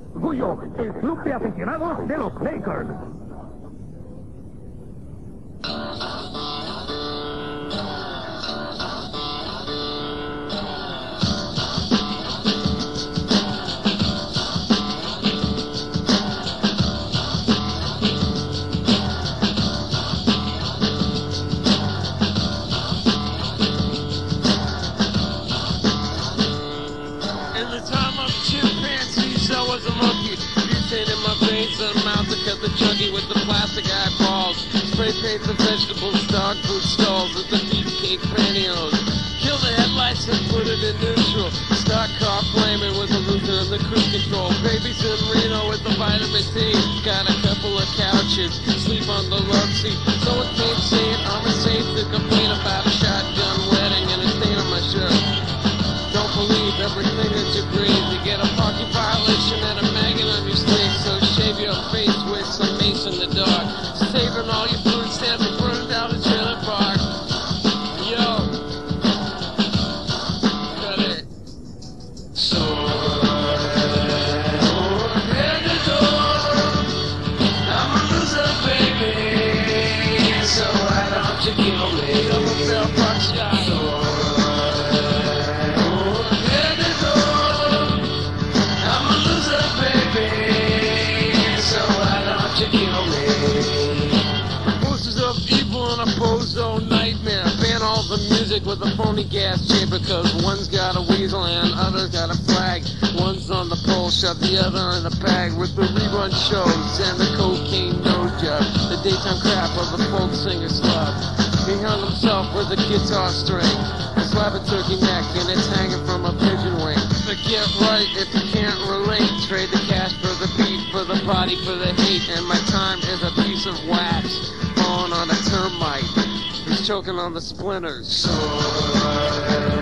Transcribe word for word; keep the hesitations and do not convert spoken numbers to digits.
Gullo, el club de aficionados de los Lakers. The chuggy with the plastic eyeballs, spray paint the vegetables, dog food stalls with the beefcake pantyhose. Kill the headlights and put it in neutral. Stock car flaming with the Luther and the cruise control. Babies in Reno with the vitamin D. Got a couple of couches, sleep on the love seat. So it can't say it, I'm a saint to complain about a shotgun wedding and a stain on my shirt. Don't believe everything that you breathe. You get a parking violation and a maggot on your sleeve. So shave your face with some mace in the dark. Saving all your food stamps and burn down the trailer park. Yo. Cut it. So head the door. I'm a loser, baby. So why don't you kill me? I'm a fair park shot. So nightmare, ban all the music with a phony gas chamber, cause one's got a weasel and other's got a flag. One's on the pole, shove the other in the bag with the rerun shows and the cocaine nose job, the daytime crap of the folk singer slug. He hung himself with a guitar string, a slab of turkey neck, and it's hanging from a pigeon wing. But get right if you can't relate, trade the cash for the beat, for the body, for the hate, and my time is a piece of wax falling on a termite. He's choking on the splinters. So